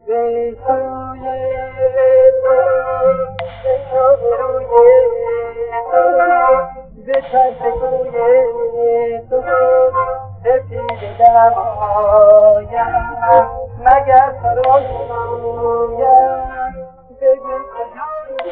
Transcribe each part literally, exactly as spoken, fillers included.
مگر تو را جویم بگو کجایی.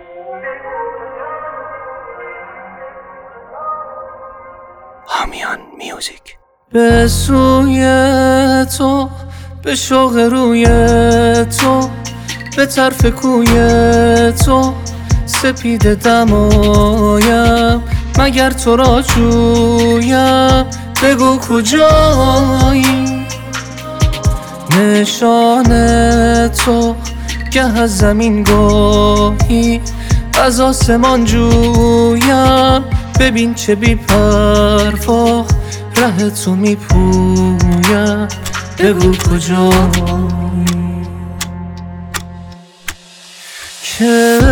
هامیان میوزیک. به سوی تو، به شوق روی تو، به طرف کوی تو سپیده دمایم، مگر تو را جویم بگو کجایی. نشان تو گه از زمین گاهی از آسمان جویم، ببین چه بی پروا ره تو می پویم بگو کجایی. که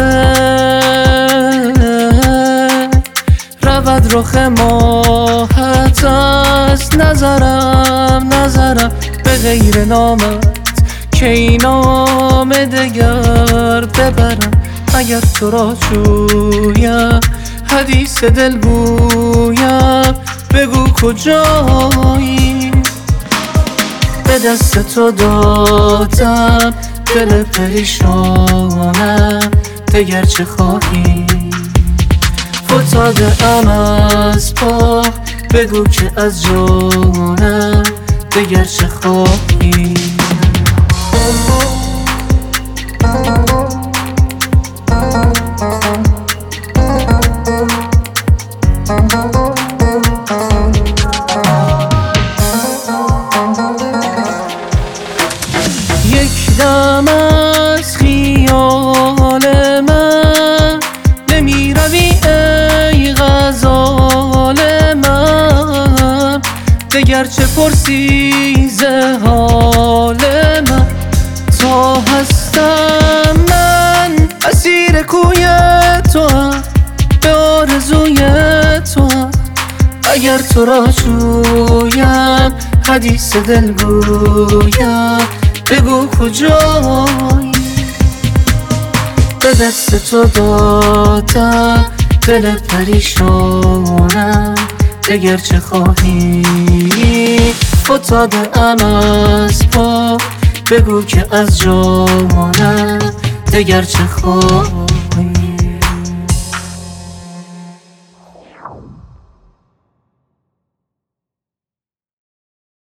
رود رخ ماهت از نظرم نظرم به غیر نامت که این نام دگر ببرم، اگر تو را جویم حدیث دل گویم بگو کجایی. به دست تو دادم دل پریشانم دگر چه خواهی. فتاده ام از پا بگو که از جانم دگر چه خواهی. یک دم از خیال من نمی روی ای غزال من، دگر چه پرسی ز حال من. تا هستم من اسیر کوی تو هم، به آرزوی تو هم، اگر تو را جویم حدیث دل گویم بگو کجایی. به دست تو دادم دل پریشانم دگر چه خواهی. فتاده ام از پا بگو که از جانم دگر چه خواهی.